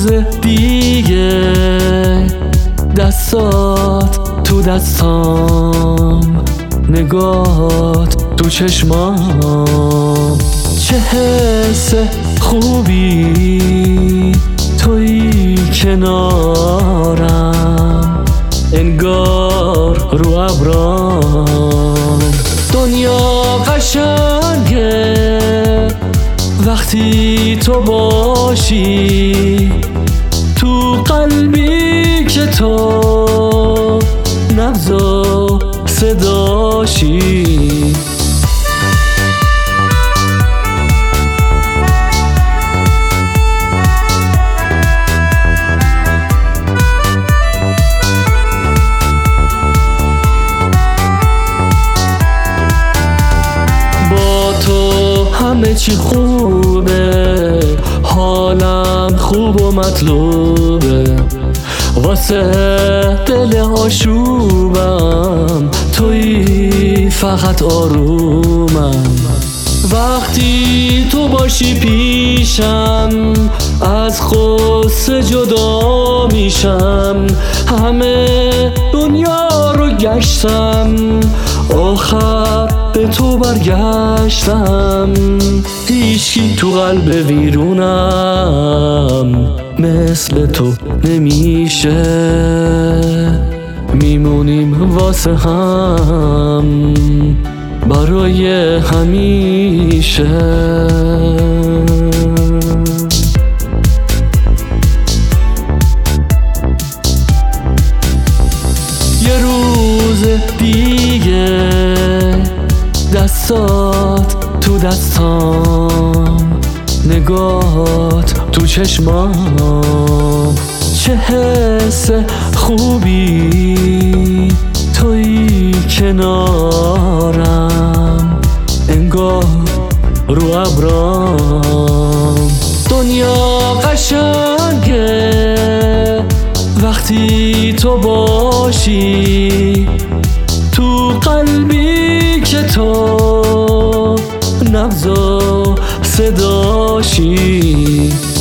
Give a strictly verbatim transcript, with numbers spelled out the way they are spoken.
روز دیگه دستات تو دستام، نگات تو چشمام، چه حس خوبی توی کنارم، انگار رو ابرام. دنیا قشنگه وقتی تو باشی، تو قلبی که تو نبض و صداشی. با تو همه چی خوبه، حالم خوب و مطلوبه، واسه دل آشوبم توی فقط آرومم. وقتی تو باشی پیشم از غصه جدا میشم، همه دنیا رو گشتم آخر به تو برگشتم. هیچکی تو قلب ویرونم مثل تو نمیشه، میمونیم واسه هم برای همیشه. یه روز دیگه دستات تو دستام، نگات تو چشمام، چه حس خوبی توی کنارم، انگار رو ابرام. دنیا قشنگه وقتی تو باشی، تو قلبی که تو نبض و صداشی.